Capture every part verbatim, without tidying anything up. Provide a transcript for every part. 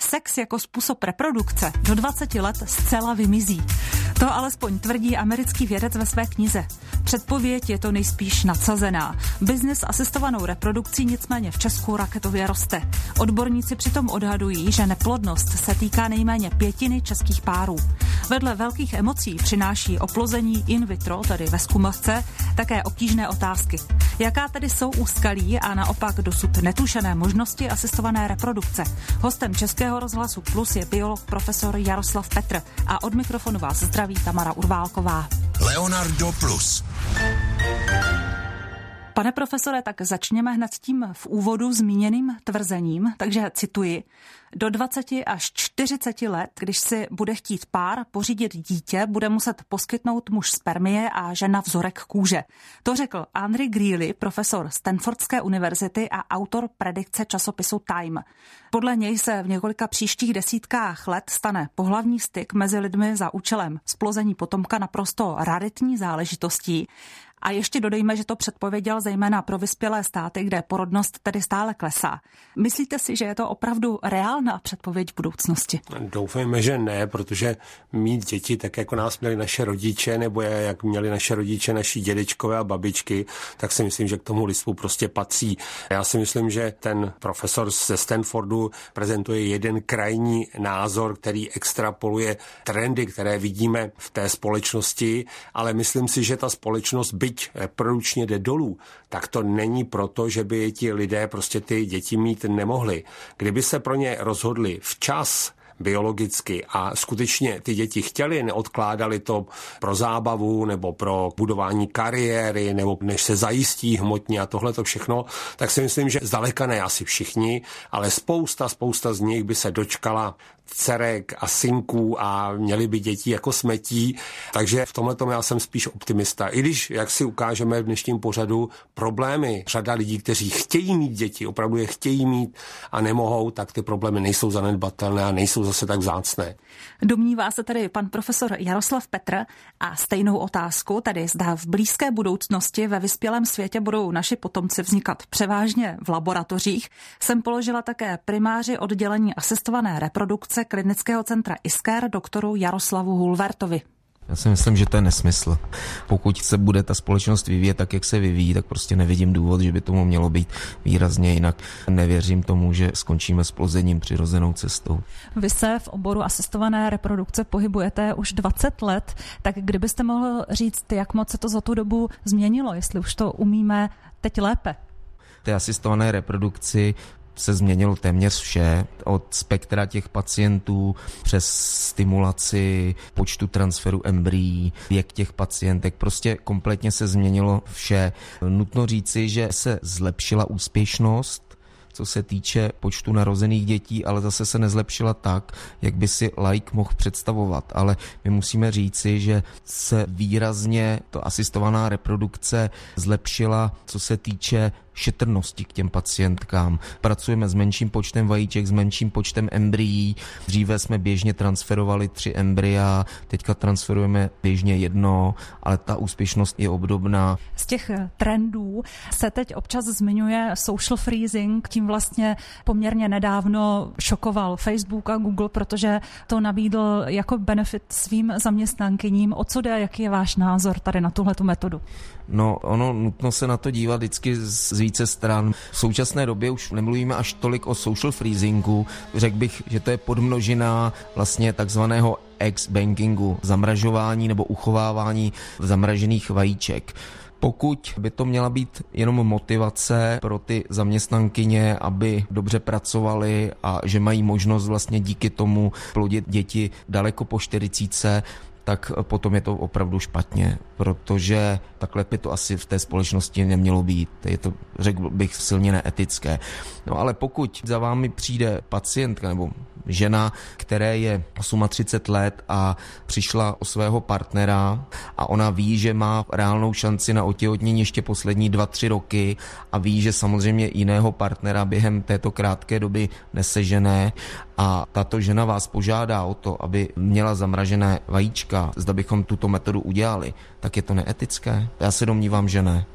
sex jako způsob reprodukce do dvaceti let zcela vymizí. To alespoň tvrdí americký vědec ve své knize. Předpověď je to nejspíš nadsazená. Biznis asistovanou reprodukcí nicméně v Česku raketově roste. Odborníci přitom odhadují, že neplodnost se týká nejméně pětiny českých párů. Vedle velkých emocí přináší oplození in vitro, tedy ve zkumavce, také obtížné otázky. Jaká tedy jsou úskalí a naopak dosud netušené možnosti asistované reprodukce? Hostem Českého rozhlasu Plus je biolog profesor Jaroslav Petr a od mikrofonu vás zdraví Tamara Urválková. Leonardo Plus. Pane profesore, tak začněme hned tím v úvodu zmíněným tvrzením, takže cituji. Do dvaceti až čtyřiceti let, když si bude chtít pár pořídit dítě, bude muset poskytnout muž spermie a žena vzorek kůže. To řekl Henry Greeley, profesor Stanfordské univerzity a autor predikce časopisu Time. Podle něj se v několika příštích desítkách let stane pohlavní styk mezi lidmi za účelem zplození potomka naprosto raritní záležitostí. A ještě dodejme, že to předpověděl zejména pro vyspělé státy, kde porodnost tedy stále klesá. Myslíte si, že je to opravdu reálná předpověď v budoucnosti? Doufejme, že ne, protože mít děti tak, jako nás měli naše rodiče, nebo jak měli naše rodiče, naši dědečkové a babičky, tak si myslím, že k tomu lidstvu prostě patří. Já si myslím, že ten profesor ze Stanfordu prezentuje jeden krajní názor, který extrapoluje trendy, které vidíme v té společnosti, ale myslím si, že ta společnost byť reprodukčně jde dolů, tak to není proto, že by ti lidé prostě ty děti mít nemohli. Kdyby se pro ně rozhodli včas, biologicky a skutečně ty děti chtěli, neodkládali to pro zábavu nebo pro budování kariéry nebo než se zajistí hmotně a tohle to všechno, tak si myslím, že zdaleka ne asi všichni, ale spousta, spousta z nich by se dočkala dcerek a synků a měli by děti jako smetí, takže v tomhletom já jsem spíš optimista. I když, jak si ukážeme v dnešním pořadu, problémy, řada lidí, kteří chtějí mít děti, opravdu je chtějí mít a nemohou, tak ty problémy nejsou zanedbatelné a nejsou zase tak vzácné. Domnívá se tady pan profesor Jaroslav Petr a stejnou otázku, tedy zda v blízké budoucnosti ve vyspělém světě budou naši potomci vznikat převážně v laboratořích, jsem položila také primáři oddělení asistované reprodukce Klinického centra Isker doktoru Jaroslavu Hulvertovi. Já si myslím, že to je nesmysl. Pokud se bude ta společnost vyvíjet tak, jak se vyvíjí, tak prostě nevidím důvod, že by tomu mělo být výrazně jinak. Nevěřím tomu, že skončíme s plozením přirozenou cestou. Vy se v oboru asistované reprodukce pohybujete už dvacet let, tak kdybyste mohl říct, jak moc se to za tu dobu změnilo, jestli už to umíme teď lépe? Té asistované reprodukci se změnilo téměř vše, od spektra těch pacientů přes stimulaci, počtu transferu embryí, věk těch pacientek, prostě kompletně se změnilo vše. Nutno říci, že se zlepšila úspěšnost, co se týče počtu narozených dětí, ale zase se nezlepšila tak, jak by si laik mohl představovat. Ale my musíme říci, že se výrazně to asistovaná reprodukce zlepšila, co se týče šetrnosti k těm pacientkám. Pracujeme s menším počtem vajíček, s menším počtem embryí. Dříve jsme běžně transferovali tři embrya, teďka transferujeme běžně jedno, ale ta úspěšnost je obdobná. Z těch trendů se teď občas zmiňuje social freezing, tím vlastně poměrně nedávno šokoval Facebook a Google, protože to nabídl jako benefit svým zaměstnankyním. O co jde, jaký je váš názor tady na tuhletu metodu? No, ono nutno se na to dívat vždycky z více stran. V současné době už nemluvíme až tolik o social freezingu. Řekl bych, že to je podmnožina vlastně takzvaného ex-bankingu, zamražování nebo uchovávání zamražených vajíček. Pokud by to měla být jenom motivace pro ty zaměstnankyně, aby dobře pracovali a že mají možnost vlastně díky tomu plodit děti daleko po čtyřicítce, tak potom je to opravdu špatně, protože takhle by to asi v té společnosti nemělo být. Je to, řekl bych, silně neetické. No ale pokud za vámi přijde pacientka nebo žena, které je třicet osm let a přišla o svého partnera a ona ví, že má reálnou šanci na otěhotnění ještě poslední dva, tři roky a ví, že samozřejmě jiného partnera během této krátké doby nesežené a tato žena vás požádá o to, aby měla zamražené vajíčka, zda bychom tuto metodu udělali, tak je to neetické? Já se domnívám, že ne.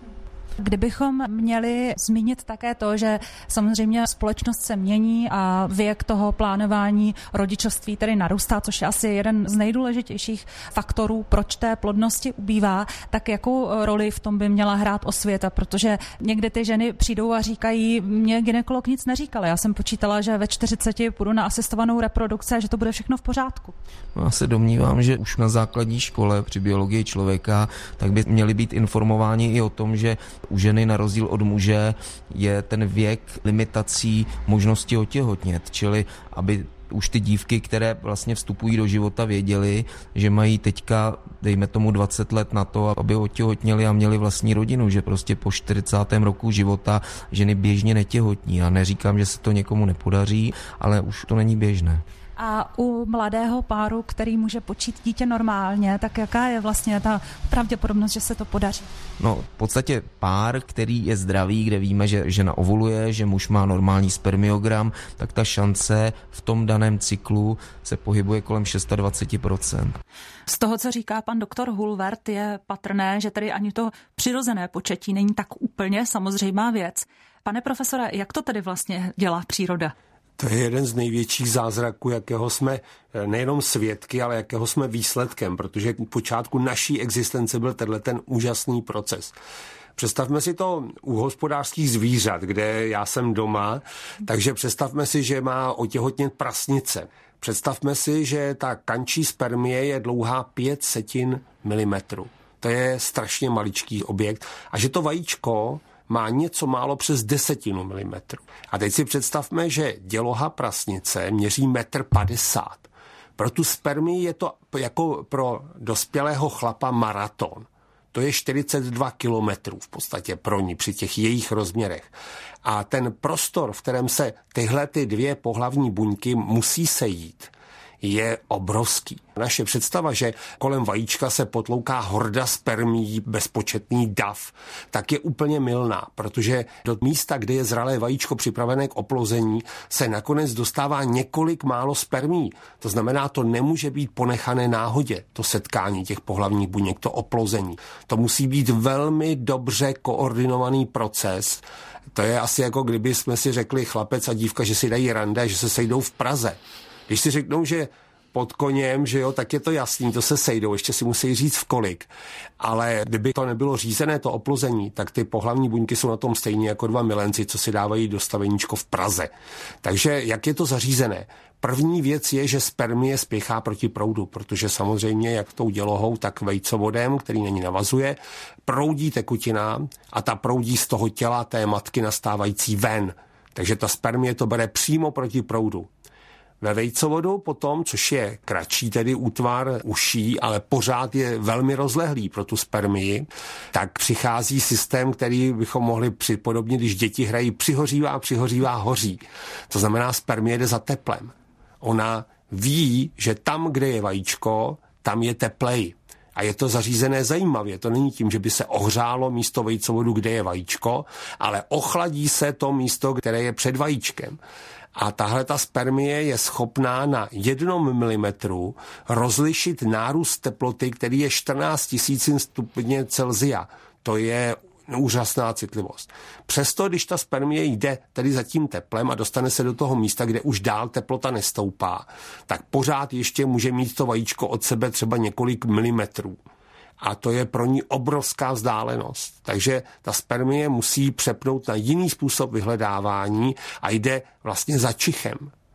Kdybychom měli zmínit také to, že samozřejmě společnost se mění a věk toho plánování rodičovství tedy narůstá, což je asi jeden z nejdůležitějších faktorů, proč té plodnosti ubývá, tak jakou roli v tom by měla hrát osvěta, protože někdy ty ženy přijdou a říkají, mě gynekolog nic neříkal, já jsem počítala, že ve čtyřiceti půjdu na asistovanou reprodukci a že to bude všechno v pořádku. No, já se domnívám, že už na základní škole při biologii člověka tak by měli být informováni i o tom, že u ženy na rozdíl od muže je ten věk limitací možnosti otěhotnět, čili aby už ty dívky, které vlastně vstupují do života, věděly, že mají teďka, dejme tomu dvacet let na to, aby otěhotněli a měli vlastní rodinu, že prostě po čtyřicátém roku života ženy běžně netěhotní. Já neříkám, že se to někomu nepodaří, ale už to není běžné. A u mladého páru, který může počít dítě normálně, tak jaká je vlastně ta pravděpodobnost, že se to podaří? No, v podstatě pár, který je zdravý, kde víme, že žena ovuluje, že muž má normální spermiogram, tak ta šance v tom daném cyklu se pohybuje kolem dvacet šest procent. Z toho, co říká pan doktor Hulvert, je patrné, že tedy ani to přirozené početí není tak úplně samozřejmá věc. Pane profesore, jak to tedy vlastně dělá příroda? To je jeden z největších zázraků, jakého jsme nejenom svědky, ale jakého jsme výsledkem, protože k počátku naší existence byl tenhle ten úžasný proces. Představme si to u hospodářských zvířat, kde já jsem doma, takže představme si, že má otěhotnět prasnice. Představme si, že ta kančí spermie je dlouhá pět setin milimetru. To je strašně maličký objekt a že to vajíčko má něco málo přes desetinu milimetru. A teď si představme, že děloha prasnice měří metr padesát. Pro tu spermii je to jako pro dospělého chlapa maraton. To je čtyřicet dva kilometrů v podstatě pro ní při těch jejich rozměrech. A ten prostor, v kterém se tyhle ty dvě pohlavní buňky musí sejít, je obrovský. Naše představa, že kolem vajíčka se potlouká horda spermií, bezpočetný dav, tak je úplně mylná, protože do místa, kde je zralé vajíčko připravené k oplození, se nakonec dostává několik málo spermií. To znamená, to nemůže být ponechané náhodě, to setkání těch pohlavních buněk, to oplození. To musí být velmi dobře koordinovaný proces. To je asi jako kdyby jsme si řekli chlapec a dívka, že si dají rande, že se sejdou v Praze. Když si řeknou, že pod koněm, že jo, tak je to jasný, to se sejdou, ještě si musí říct v kolik. Ale kdyby to nebylo řízené, to oplození, tak ty pohlavní buňky jsou na tom stejně jako dva milenci, co si dávají do staveníčko v Praze. Takže jak je to zařízené? První věc je, že spermie spěchá proti proudu, protože samozřejmě jak tou dělohou, tak vejcovodem, který na ní navazuje, proudí tekutina a ta proudí z toho těla té matky nastávající ven. Takže ta spermie to bere přímo proti proudu. Ve vejcovodu potom, což je kratší tedy útvar uší, ale pořád je velmi rozlehlý pro tu spermii, tak přichází systém, který bychom mohli připodobnit, když děti hrají přihořívá, přihořívá, hoří. To znamená, spermie jde za teplem. Ona ví, že tam, kde je vajíčko, tam je teplej. A je to zařízené zajímavě. To není tím, že by se ohřálo místo vejcovodu, kde je vajíčko, ale ochladí se to místo, které je před vajíčkem. A tahle ta spermie je schopná na jednom milimetru rozlišit nárůst teploty, který je čtrnáct tisíc stupně Celsia. To je úžasná citlivost. Přesto, když ta spermie jde tedy za tím teplem a dostane se do toho místa, kde už dál teplota nestoupá, tak pořád ještě může mít to vajíčko od sebe třeba několik milimetrů. A to je pro ní obrovská vzdálenost. Takže ta spermie musí přepnout na jiný způsob vyhledávání a jde vlastně za čichem.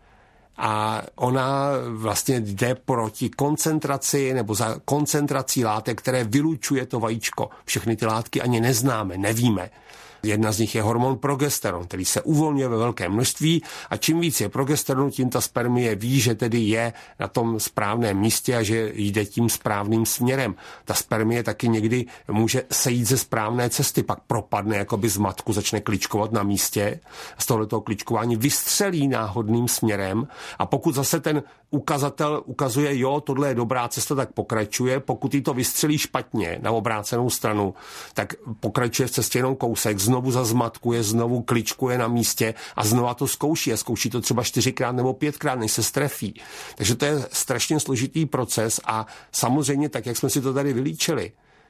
A ona vlastně jde proti koncentraci nebo za koncentrací látek, které vylučuje to vajíčko. Všechny ty látky ani neznáme, nevíme. Jedna z nich je hormon progesteron, který se uvolňuje ve velkém množství a čím víc je progesteronu, tím ta spermie ví, že tedy je na tom správném místě a že jde tím správným směrem. Ta spermie taky někdy může sejít ze správné cesty, pak propadne jakoby z matku, začne kličkovat na místě a z tohoto kličkování vystřelí náhodným směrem a pokud zase ten ukazatel ukazuje, jo, tohle je dobrá cesta, tak pokračuje. Pokud jí to vystřelí špatně na obrácenou stranu, tak pokračuje v cestě jenom kousek, znovu zazmatkuje, znovu kličkuje na místě a znova to zkouší. A zkouší to třeba čtyřikrát nebo pětkrát, než se strefí. Takže to je strašně složitý proces a samozřejmě tak, jak jsme si to tady vylíčili,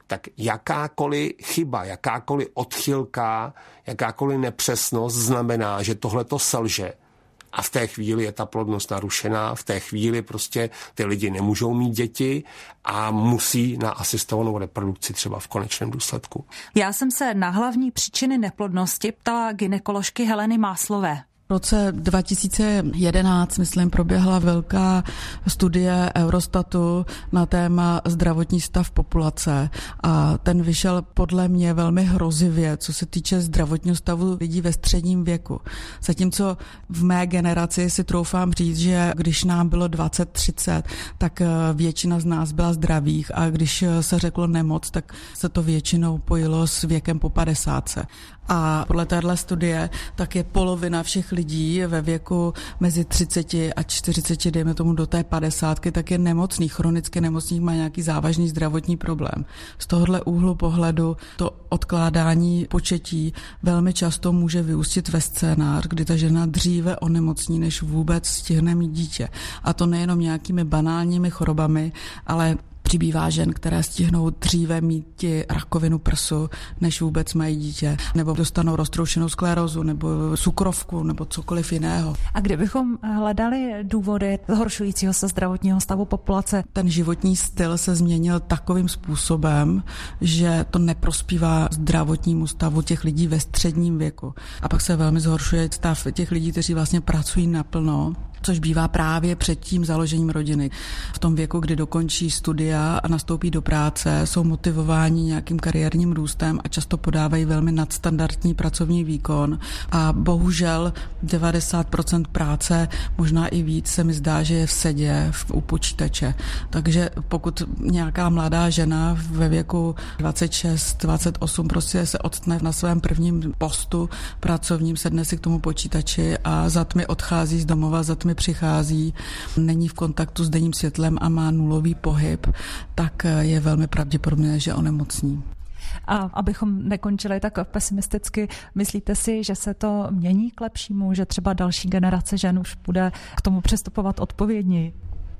tak jakákoliv chyba, jakákoliv odchylka, jakákoliv nepřesnost znamená, že tohle to selže. A v té chvíli je ta plodnost narušená, v té chvíli prostě ty lidi nemůžou mít děti a musí na asistovanou reprodukci třeba v konečném důsledku. Já jsem se na hlavní příčiny neplodnosti ptala gynekoložky Heleny Máslové. V roce dva tisíce jedenáct, myslím, proběhla velká studie Eurostatu na téma zdravotní stav populace a ten vyšel podle mě velmi hrozivě, co se týče zdravotního stavu lidí ve středním věku. Zatímco v mé generaci si troufám říct, že když nám bylo dvacet třicet, tak většina z nás byla zdravých a když se řeklo nemoc, tak se to většinou pojilo s věkem po padesátce. A podle téhle studie tak je polovina všech lidí ve věku mezi třicet a čtyřicet, dejme tomu do té padesátky, tak je nemocných, chronicky nemocných, má nějaký závažný zdravotní problém. Z tohohle úhlu pohledu to odkládání početí velmi často může vyústit ve scénář, kdy ta žena dříve onemocní, než vůbec stihne mít dítě. A to nejenom nějakými banálními chorobami, ale přibývá žen, které stihnou dříve mít ti rakovinu prsu, než vůbec mají dítě, nebo dostanou roztroušenou sklerózu, nebo cukrovku, nebo cokoliv jiného. A kdybychom hledali důvody zhoršujícího se zdravotního stavu populace? Ten životní styl se změnil takovým způsobem, že to neprospívá zdravotnímu stavu těch lidí ve středním věku. A pak se velmi zhoršuje stav těch lidí, kteří vlastně pracují naplno, což bývá právě před tím založením rodiny. V tom věku, kdy dokončí studia a nastoupí do práce, jsou motivováni nějakým kariérním růstem a často podávají velmi nadstandardní pracovní výkon. A bohužel devadesát procent práce, možná i víc, se mi zdá, že je v sedě, v, u počítače. Takže pokud nějaká mladá žena ve věku dvacet šest, dvacet osm prostě se odstne na svém prvním postu pracovním, sedne si k tomu počítači a za tmy odchází z domova, za tmy přichází, není v kontaktu s denním světlem a má nulový pohyb, tak je velmi pravděpodobné, že onemocní. A abychom nekončili tak pesimisticky, myslíte si, že se to mění k lepšímu, že třeba další generace žen už bude k tomu přistupovat odpovědněji?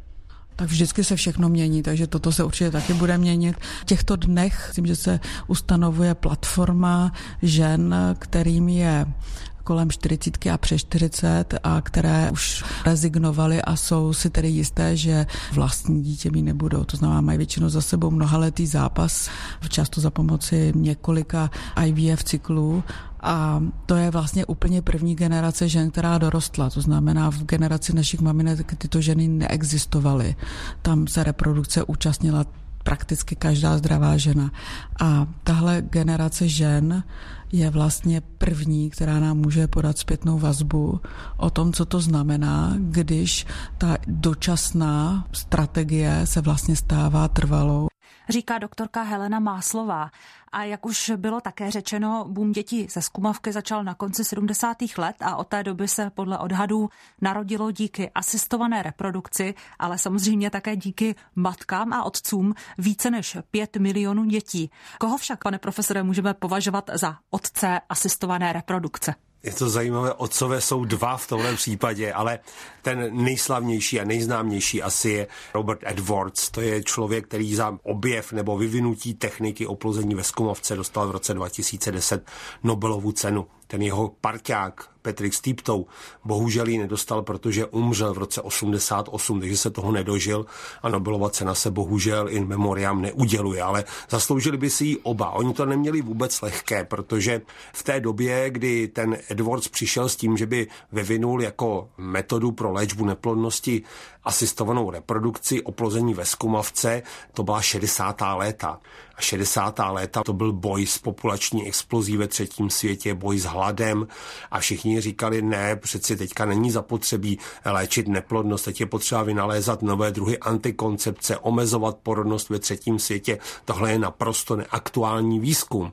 Tak vždycky se všechno mění, takže toto se určitě taky bude měnit. V těchto dnech, myslím, že se ustanovuje platforma žen, kterým je kolem čtyřicítky a přes čtyřicet a které už rezignovaly a jsou si tedy jisté, že vlastní dítě mít nebudou. To znamená, mají většinou za sebou mnohaletý zápas, často za pomoci několika I V F cyklů. A to je vlastně úplně první generace žen, která dorostla. To znamená, v generaci našich maminek tyto ženy neexistovaly. Tam se reprodukce účastnila prakticky každá zdravá žena. A tahle generace žen je vlastně první, která nám může podat zpětnou vazbu o tom, co to znamená, když ta dočasná strategie se vlastně stává trvalou. Říká doktorka Helena Máslová. A jak už bylo také řečeno, boom dětí ze zkumavky začal na konci sedmdesátých let a od té doby se podle odhadů narodilo díky asistované reprodukci, ale samozřejmě také díky matkám a otcům více než pět milionů dětí. Koho však, pane profesore, můžeme považovat za otce asistované reprodukce? Je to zajímavé, otcové jsou dva v tomhle případě, ale ten nejslavnější a nejznámější asi je Robert Edwards. To je člověk, který za objev nebo vyvinutí techniky oplození ve zkumavce dostal v roce dva tisíce deset Nobelovu cenu. Ten jeho parťák Patrick Steptoe bohužel ji nedostal, protože umřel v roce osmdesát osm, takže se toho nedožil a Nobelova cena se bohužel in memoriam neuděluje, ale zasloužili by si ji oba. Oni to neměli vůbec lehké, protože v té době, kdy ten Edwards přišel s tím, že by vyvinul jako metodu pro léčbu neplodnosti asistovanou reprodukci, oplození ve zkumavce, to byla šedesátá léta. A šedesátá léta to byl boj s populační explozí ve třetím světě, boj s hladem a všichni říkali, ne, přeci teďka není zapotřebí léčit neplodnost, teď je potřeba vynalézat nové druhy antikoncepce, omezovat porodnost ve třetím světě. Tohle je naprosto neaktuální výzkum.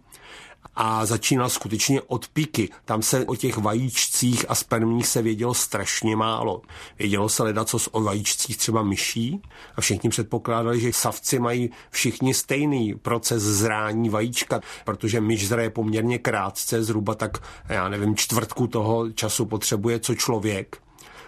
A začínal skutečně od píky. Tam se o těch vajíčcích a spermích se vědělo strašně málo. Vědělo se ledacos o vajíčcích třeba myší a všichni předpokládali, že savci mají všichni stejný proces zrání vajíčka, protože myš zraje poměrně krátce, zhruba tak, já nevím, čtvrtku toho času potřebuje co člověk.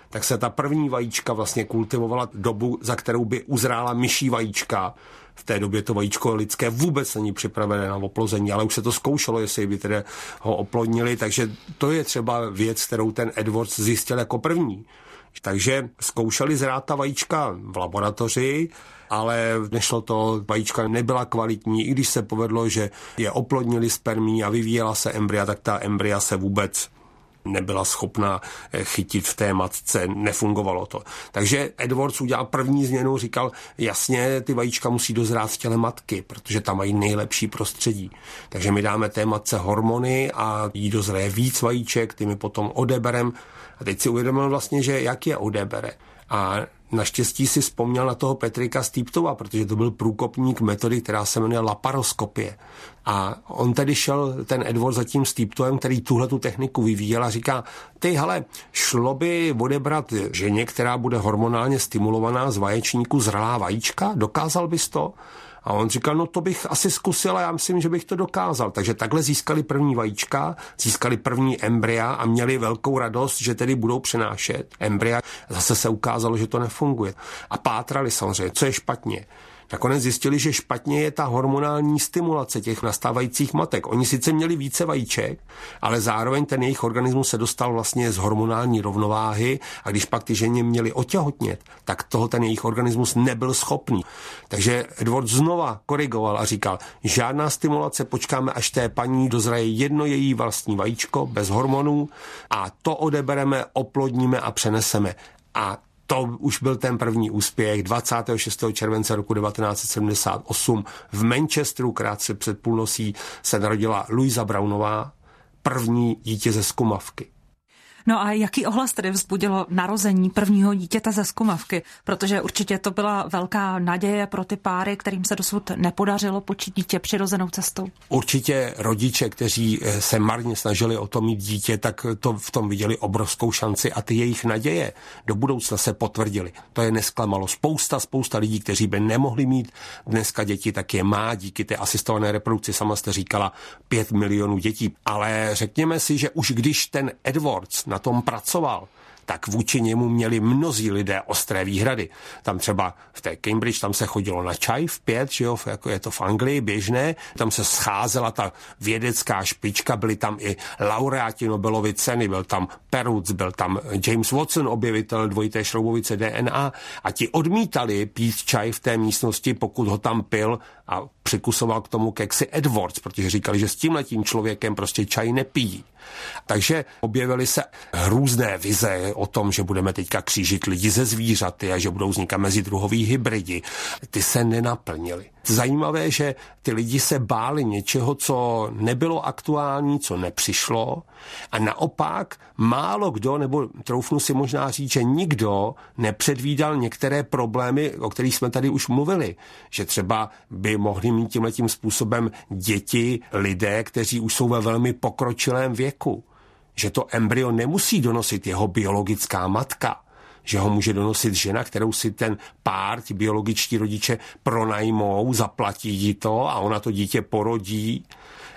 tak se ta první vajíčka vlastně kultivovala dobu, za kterou by uzrála myší vajíčka. V té době to vajíčko lidské vůbec není připravené na oplození, ale už se to zkoušelo, jestli by tedy ho oplodnili, takže to je třeba věc, kterou ten Edwards zjistil jako první. Takže zkoušeli zrát ta vajíčka v laboratoři, ale nešlo to, vajíčka nebyla kvalitní, i když se povedlo, že je oplodnili spermí a vyvíjela se embrya, tak ta embrya se vůbec nebyla schopna chytit v té matce, nefungovalo to. Takže Edwards udělal první změnu, říkal, jasně, ty vajíčka musí dozrát v těle matky, protože tam mají nejlepší prostředí. Takže my dáme té matce hormony a jí dozraje víc vajíček, ty my potom odeberem. A teď si uvědomil vlastně, že jak je odebere. A naštěstí si vzpomněl na toho Patricka Steptova, protože to byl průkopník metody, která se jmenuje laparoskopie. A on tedy šel, ten Edward, za tím Steptovem, který tuhle tu techniku vyvíjel a říká, ty hele, šlo by odebrat ženě, která bude hormonálně stimulovaná z vaječníku zralá vajíčka? Dokázal bys to? A on říkal, no to bych asi zkusil a já myslím, že bych to dokázal. Takže takhle získali první vajíčka, získali první embrya a měli velkou radost, že tedy budou přenášet embrya. Zase se ukázalo, že to nefunguje. A pátrali samozřejmě, co je špatně. Nakonec zjistili, že špatně je ta hormonální stimulace těch nastávajících matek. Oni sice měli více vajíček, ale zároveň ten jejich organismus se dostal vlastně z hormonální rovnováhy a když pak ty ženě měli otěhotnět, tak toho ten jejich organismus nebyl schopný. Takže Edward znova korigoval a říkal, žádná stimulace, počkáme, až té paní dozraje jedno její vlastní vajíčko bez hormonů a to odebereme, oplodníme a přeneseme. A to už byl ten první úspěch. dvacátého šestého července roku devatenáct set sedmdesát osm v Manchesteru krátce před půlnocí se narodila Louisa Brownová, první dítě ze zkumavky. No a jaký ohlas tedy vzbudilo narození prvního dítěte ze zkumavky? Protože určitě to byla velká naděje pro ty páry, kterým se dosud nepodařilo počít dítě přirozenou cestou. Určitě rodiče, kteří se marně snažili o to mít dítě, tak to v tom viděli obrovskou šanci a ty jejich naděje do budoucna se potvrdily. To je nesklamalo. Spousta, spousta lidí, kteří by nemohli mít dneska děti, tak je má díky té asistované reprodukci. Sama jste říkala pět milionů dětí. Ale řekněme si, že už když ten Edwards na tom pracoval, tak vůči němu měli mnozí lidé ostré výhrady. Tam třeba v té Cambridge, tam se chodilo na čaj v pět, že jo, jako je to v Anglii běžné, tam se scházela ta vědecká špička, byli tam i laureáti Nobelovy ceny, byl tam Perutz, byl tam James Watson, objevitel dvojité šroubovice D N A a ti odmítali pít čaj v té místnosti, pokud ho tam pil a přikusoval k tomu keksy Edwards, protože říkali, že s tímhletím člověkem prostě čaj nepijí. Takže objevily se různé vize o tom, že budeme teďka křížit lidi ze zvířaty a že budou vznikat mezidruhoví hybridi. Ty se nenaplnily. Zajímavé, že ty lidi se báli něčeho, co nebylo aktuální, co nepřišlo a naopak málo kdo, nebo troufnu si možná říct, že nikdo nepředvídal některé problémy, o kterých jsme tady už mluvili. Že třeba by mohli mít tímhletím způsobem děti lidé, kteří už jsou ve velmi pokročilém věku. Že to embryo nemusí donosit jeho biologická matka, že ho může donosit žena, kterou si ten pár, ti biologičtí rodiče pronajmou, zaplatí jí to a ona to dítě porodí.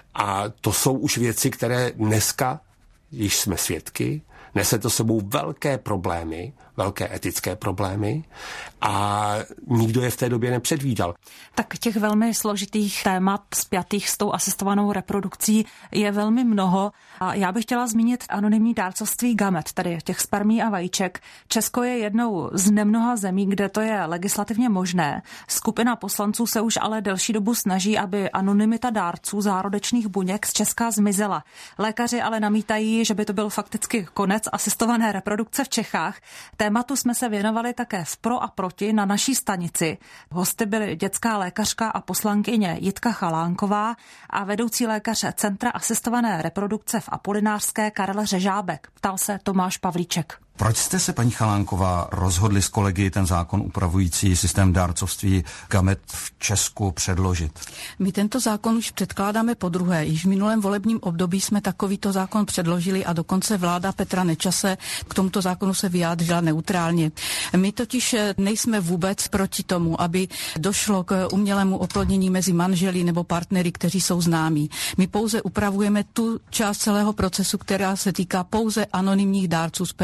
A to jsou už věci, které dneska, když jsme svědky, nese to sebou velké problémy, velké etické problémy a nikdo je v té době nepředvídal. Tak těch velmi složitých témat spjatých s tou asistovanou reprodukcí je velmi mnoho a já bych chtěla zmínit anonymní dárcovství gamet, tedy těch spermí a vajíček. Česko je jednou z nemnoha zemí, kde to je legislativně možné. Skupina poslanců se už ale delší dobu snaží, aby anonymita dárců zárodečných buněk z Česka zmizela. Lékaři ale namítají, že by to byl fakticky konec asistované reprodukce v Čechách. Tématu jsme se věnovali také v Pro a proti na naší stanici. Hosty byly dětská lékařka a poslankyně Jitka Chalánková a vedoucí lékař Centra asistované reprodukce v Apolinářské Karel Řežábek. Ptal se Tomáš Pavlíček. Proč jste se, paní Chalánková, rozhodli s kolegy ten zákon upravující systém dárcovství gamet v Česku předložit? My tento zákon už předkládáme podruhé. Již v minulém volebním období jsme takovýto zákon předložili a dokonce vláda Petra Nečase k tomuto zákonu se vyjádřila neutrálně. My totiž nejsme vůbec proti tomu, aby došlo k umělému oplodnění mezi manželi nebo partnery, kteří jsou známí. My pouze upravujeme tu část celého procesu, která se týká pouze anonymních dárců spermií či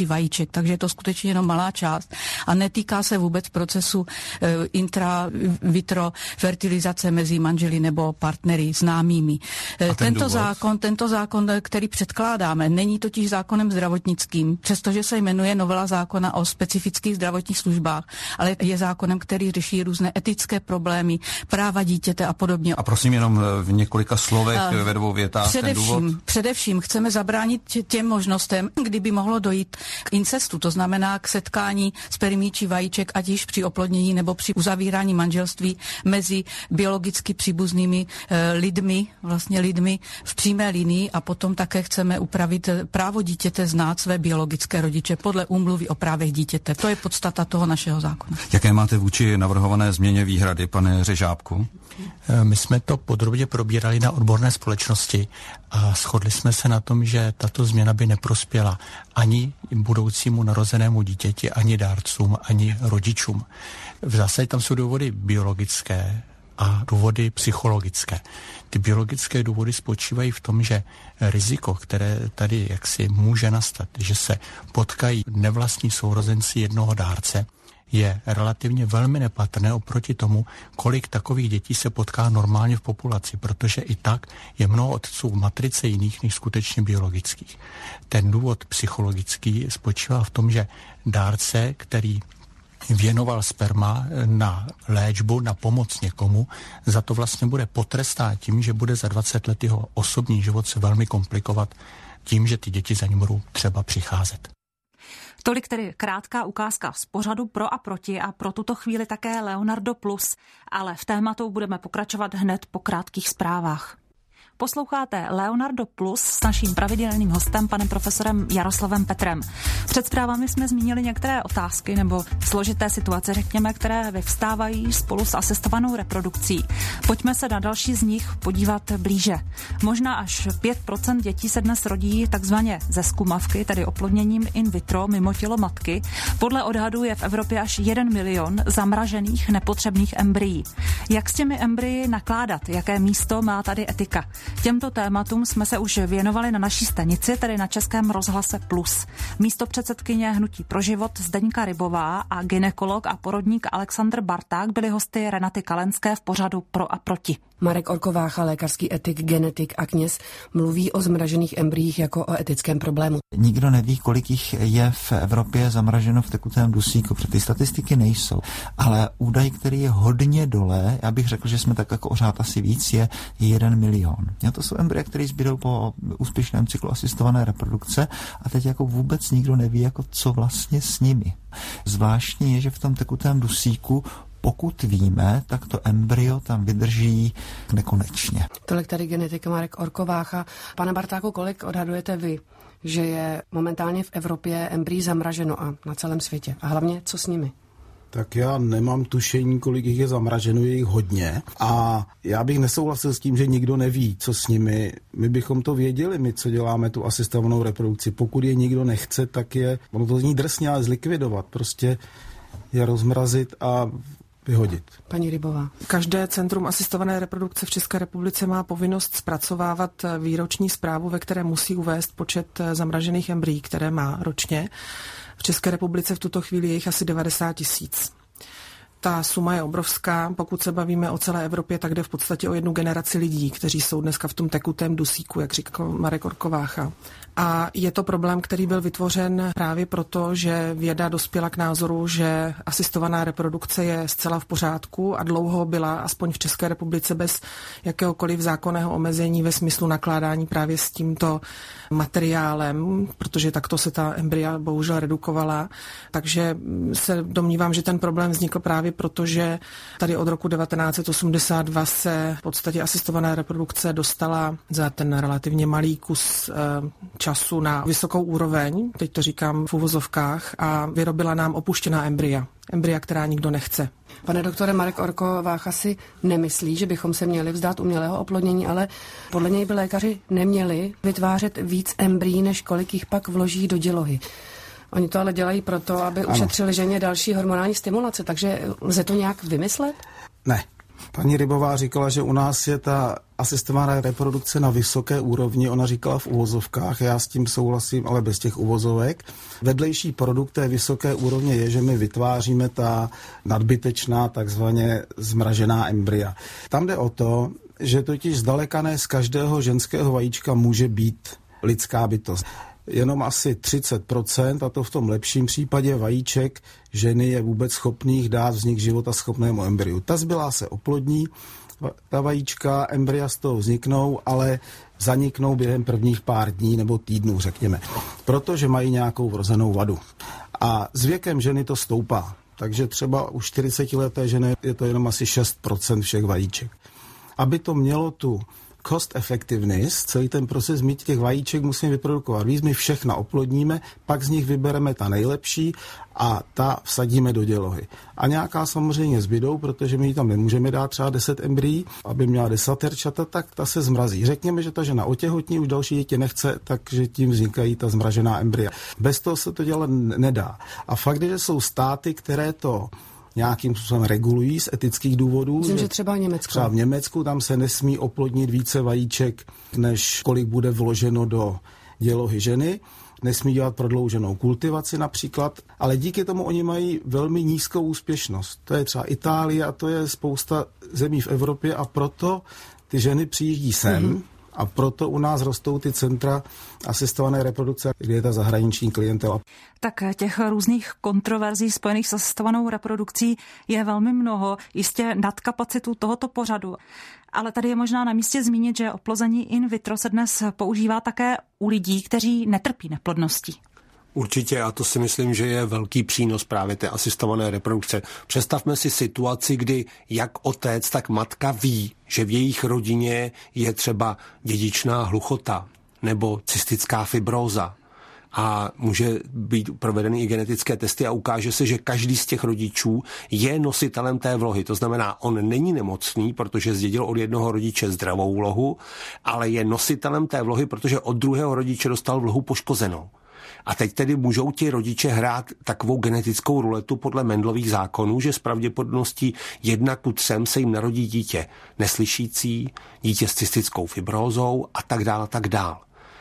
vajíček, takže je to skutečně jenom malá část a netýká se vůbec procesu e, intra vitro fertilizace mezi manželi nebo partnery známými. E, tento zákon, tento zákon, který předkládáme, není totiž zákonem zdravotnickým, přestože se jmenuje novela zákona o specifických zdravotních službách, ale je zákonem, který řeší různé etické problémy, práva dítěte a podobně. A prosím jenom v několika slovech, uh, ve dvou větách ten důvod. Především chceme zabránit těm možnostem, kdyby mohlo dojít k incestu, to znamená k setkání spermií či vajíček, ať již při oplodnění nebo při uzavírání manželství mezi biologicky příbuznými e, lidmi, vlastně lidmi v přímé linii, a potom také chceme upravit právo dítěte znát své biologické rodiče podle úmluvy o právech dítěte. To je podstata toho našeho zákona. Jaké máte vůči navrhované změně výhrady, pane Řežábku? My jsme to podrobně probírali na odborné společnosti a shodli jsme se na tom, že tato změna by neprospěla ani budoucímu narozenému dítěti, ani dárcům, ani rodičům. V zásadě tam jsou důvody biologické a důvody psychologické. Ty biologické důvody spočívají v tom, že riziko, které tady jaksi může nastat, že se potkají nevlastní sourozenci jednoho dárce, je relativně velmi nepatrné oproti tomu, kolik takových dětí se potká normálně v populaci, protože i tak je mnoho otců v matrice jiných než skutečně biologických. Ten důvod psychologický spočívá v tom, že dárce, který věnoval sperma na léčbu, na pomoc někomu, za to vlastně bude potrestán tím, že bude za dvacet let jeho osobní život se velmi komplikovat tím, že ty děti za ním budou třeba přicházet. Tolik tedy krátká ukázka z pořadu Pro a proti a pro tuto chvíli také Leonardo Plus, ale v tématu budeme pokračovat hned po krátkých zprávách. Posloucháte Leonardo Plus s naším pravidelným hostem, panem profesorem Jaroslavem Petrem. Před zprávami jsme zmínili některé otázky nebo složité situace, řekněme, které vyvstávají spolu s asistovanou reprodukcí. Pojďme se na další z nich podívat blíže. Možná až pět procent dětí se dnes rodí takzvaně ze zkumavky, tedy oplodněním in vitro mimo tělo matky. Podle odhadů je v Evropě až jeden milion zamražených nepotřebných embryí. Jak s těmi embryi nakládat? Jaké místo má tady etika? Těmto tématům jsme se už věnovali na naší stanici, tedy na Českém rozhlase Plus. Místo předsedkyně Hnutí pro život Zdeňka Rybová a gynekolog a porodník Alexandr Barták byli hosty Renaty Kalenské v pořadu Pro a proti. Marek Orkovácha, lékařský etik, genetik a kněz, mluví o zmražených embryích jako o etickém problému. Nikdo neví, kolik jich je v Evropě zamraženo v tekutém dusíku, protože ty statistiky nejsou. Ale údaj, který je hodně dole, já bych řekl, že jsme tak jako ořád asi víc, je jeden milion. A to jsou embrye, které zbydou po úspěšném cyklu asistované reprodukce a teď jako vůbec nikdo neví, jako co vlastně s nimi. Zvláštní je, že v tom tekutém dusíku, pokud víme, tak to embryo tam vydrží nekonečně. Tolik tady genetik Marek Orkovácha. Pane Bartáku, kolik odhadujete vy, že je momentálně v Evropě embryí zamraženo a na celém světě? A hlavně, co s nimi? Tak já nemám tušení, kolik jich je zamraženo, je jich hodně. A já bych nesouhlasil s tím, že nikdo neví, co s nimi. My bychom to věděli, my, co děláme tu asistovanou reprodukci. Pokud je nikdo nechce, tak je, ono to zní drsně, ale zlikvidovat. Prostě je rozmrazit a vyhodit. Paní Rybová. Každé centrum asistované reprodukce v České republice má povinnost zpracovávat výroční zprávu, ve které musí uvést počet zamražených embryí, které má ročně. V České republice v tuto chvíli je jich asi devadesát tisíc. Ta suma je obrovská. Pokud se bavíme o celé Evropě, tak jde v podstatě o jednu generaci lidí, kteří jsou dneska v tom tekutém dusíku, jak říkal Marek Orkovácha. A je to problém, který byl vytvořen právě proto, že věda dospěla k názoru, že asistovaná reprodukce je zcela v pořádku a dlouho byla, aspoň v České republice, bez jakéhokoliv zákonného omezení ve smyslu nakládání právě s tímto materiálem, protože takto se ta embrya bohužel redukovala. Takže se domnívám, že ten problém vznikl právě proto, že tady od roku devatenáct set osmdesát dva se v podstatě asistovaná reprodukce dostala za ten relativně malý kus času na vysokou úroveň, teď to říkám v uvozovkách, a vyrobila nám opuštěná embrya. Embrya, která nikdo nechce. Pane doktore, Marek Orkovácha si nemyslí, že bychom se měli vzdát umělého oplodnění, ale podle něj by lékaři neměli vytvářet víc embryí, než kolik jich pak vloží do dělohy. Oni to ale dělají proto, aby ano. ušetřili ženě další hormonální stimulace, takže lze to nějak vymyslet? Ne. Paní Rybová říkala, že u nás je ta asistovaná reprodukce na vysoké úrovni, ona říkala v uvozovkách, já s tím souhlasím, ale bez těch uvozovek. Vedlejší produkt té vysoké úrovně je, že my vytváříme ta nadbytečná, takzvaně zmražená embrya. Tam jde o to, že totiž zdaleka ne z každého ženského vajíčka může být lidská bytost. Jenom asi třicet procent, a to v tom lepším případě vajíček ženy je vůbec schopných dát vznik života schopnému embryu. Ta zbylá se oplodní, ta vajíčka, embrya z toho vzniknou, ale zaniknou během prvních pár dní nebo týdnů, řekněme, protože mají nějakou vrozenou vadu. A s věkem ženy to stoupá, takže třeba u čtyřicetileté ženy je to jenom asi šest procent všech vajíček. Aby to mělo tu cost effectiveness, celý ten proces mít těch vajíček musíme vyprodukovat víc, my všechna oplodníme, pak z nich vybereme ta nejlepší a ta vsadíme do dělohy. A nějaká samozřejmě zbydou, protože my ji tam nemůžeme dát třeba deset embryí, aby měla desaterčata, tak ta se zmrazí. Řekněme, že ta žena otěhotní, už další dítě nechce, takže tím vznikají ta zmražená embrya. Bez toho se to dělat nedá. A fakt, že jsou státy, které to nějakým způsobem regulují z etických důvodů. Myslím, že třeba Německo. Třeba v Německu tam se nesmí oplodnit více vajíček, než kolik bude vloženo do dělohy ženy. Nesmí dělat prodlouženou kultivaci například, ale díky tomu oni mají velmi nízkou úspěšnost. To je třeba Itálie a to je spousta zemí v Evropě a proto ty ženy přijíždí sem, mm-hmm. A proto u nás rostou ty centra asistované reprodukce, kde je ta zahraniční klientela. Tak těch různých kontroverzí spojených s asistovanou reprodukcí je velmi mnoho, jistě nad kapacitu tohoto pořadu. Ale tady je možná na místě zmínit, že oplození in vitro se dnes používá také u lidí, kteří netrpí neplodností. Určitě, a to si myslím, že je velký přínos právě té asistované reprodukce. Představme si situaci, kdy jak otec, tak matka ví, že v jejich rodině je třeba dědičná hluchota nebo cystická fibróza. A může být provedeny i genetické testy a ukáže se, že každý z těch rodičů je nositelem té vlohy. To znamená, on není nemocný, protože zdědil od jednoho rodiče zdravou vlohu, ale je nositelem té vlohy, protože od druhého rodiče dostal vlohu poškozenou. A teď tedy můžou ti rodiče hrát takovou genetickou ruletu podle Mendlových zákonů, že s pravděpodobností jedna ku třem se jim narodí dítě neslyšící, dítě s cystickou fibrózou a tak dále a tak dále.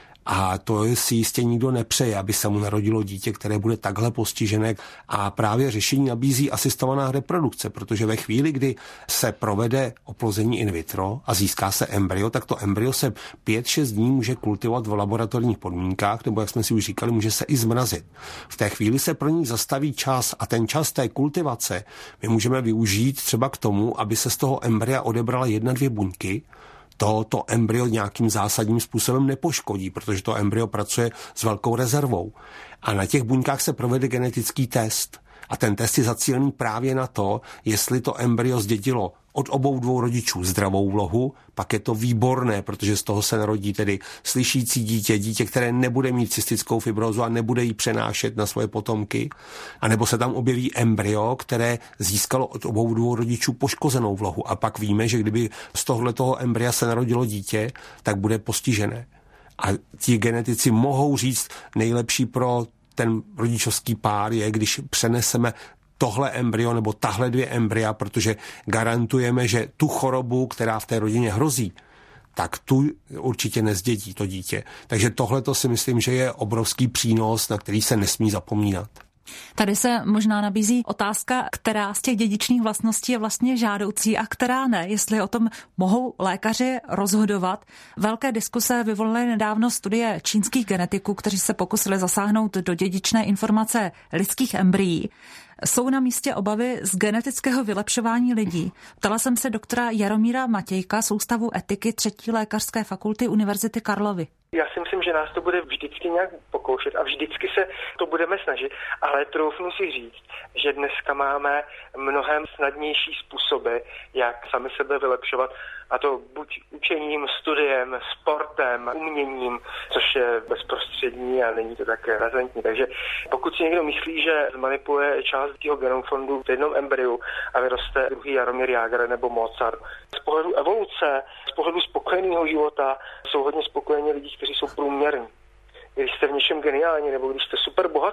A to si jistě nikdo nepřeje, aby se mu narodilo dítě, které bude takhle postižené. A právě řešení nabízí asistovaná reprodukce, protože ve chvíli, kdy se provede oplození in vitro a získá se embryo, tak to embryo se pět šest dní může kultivovat v laboratorních podmínkách, nebo jak jsme si už říkali, může se i zmrazit. V té chvíli se pro ní zastaví čas a ten čas té kultivace my můžeme využít třeba k tomu, aby se z toho embrya odebrala jedna, dvě buňky. To, to embryo nějakým zásadním způsobem nepoškodí, protože to embryo pracuje s velkou rezervou. A na těch buňkách se provede genetický test. A ten test je zacílený právě na to, jestli to embryo zdědilo od obou dvou rodičů zdravou vlohu, pak je to výborné, protože z toho se narodí tedy slyšící dítě, dítě, které nebude mít cystickou fibrózu a nebude ji přenášet na svoje potomky, anebo se tam objeví embryo, které získalo od obou dvou rodičů poškozenou vlohu a pak víme, že kdyby z tohoto embrya se narodilo dítě, tak bude postižené. A ti genetici mohou říct, nejlepší pro ten rodičovský pár je, když přeneseme tohle embryo nebo tahle dvě embrya, protože garantujeme, že tu chorobu, která v té rodině hrozí, tak tu určitě nezdědí to dítě. Takže tohle to si myslím, že je obrovský přínos, na který se nesmí zapomínat. Tady se možná nabízí otázka, která z těch dědičných vlastností je vlastně žádoucí a která ne, jestli o tom mohou lékaři rozhodovat. Velké diskuse vyvolaly nedávno studie čínských genetiků, kteří se pokusili zasáhnout do dědičné informace lidských embryí. Jsou na místě obavy z genetického vylepšování lidí. Ptala jsem se doktora Jaromíra Matějka z Ústavu etiky třetí lékařské fakulty Univerzity Karlovy. Já si myslím, že nás to bude vždycky nějak pokoušet a vždycky se to budeme snažit, ale troufnu si říct, že dneska máme mnohem snadnější způsoby, jak sami sebe vylepšovat, a to buď učením, studiem, sportem, uměním, což je bezprostřední a není to tak razantní. Takže pokud si někdo myslí, že zmanipuluje část toho genofondu v jednom embryu a vyroste druhý Jaromír Jágr nebo Mozart, z pohledu evoluce, z pohledu spokojeného života jsou hodně spokojení lidi, kteří jsou průměrní. Když jste v něčem geniální nebo když jste super bohatý,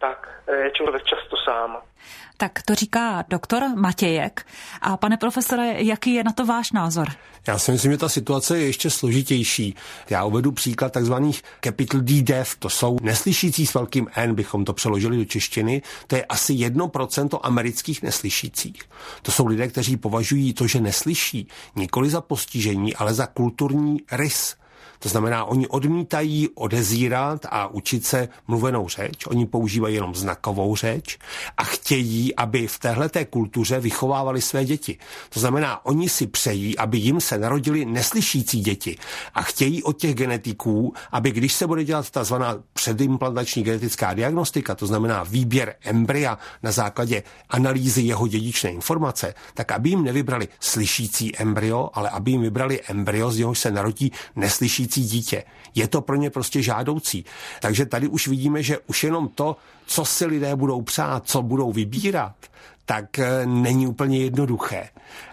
tak je člověk často sám. Tak to říká doktor Matějek. A pane profesore, jaký je na to váš názor? Já si myslím, že ta situace je ještě složitější. Já uvedu příklad takzvaných capital D deaf, to jsou neslyšící s velkým N, bychom to přeložili do češtiny, to je asi jedno procento amerických neslyšících. To jsou lidé, kteří považují to, že neslyší, nikoli za postižení, ale za kulturní rys. To znamená, oni odmítají odezírat a učit se mluvenou řeč, oni používají jenom znakovou řeč a chtějí, aby v téhleté kultuře vychovávali své děti. To znamená, oni si přejí, aby jim se narodili neslyšící děti a chtějí od těch genetiků, aby když se bude dělat tzv. Předimplantační genetická diagnostika, to znamená výběr embrya na základě analýzy jeho dědičné informace, tak aby jim nevybrali slyšící embryo, ale aby jim vybrali embryo, z něhož se narodí neslyšící dítě. Je to pro ně prostě žádoucí. Takže tady už vidíme, že už jenom to, co si lidé budou přát, co budou vybírat, tak není úplně jednoduché.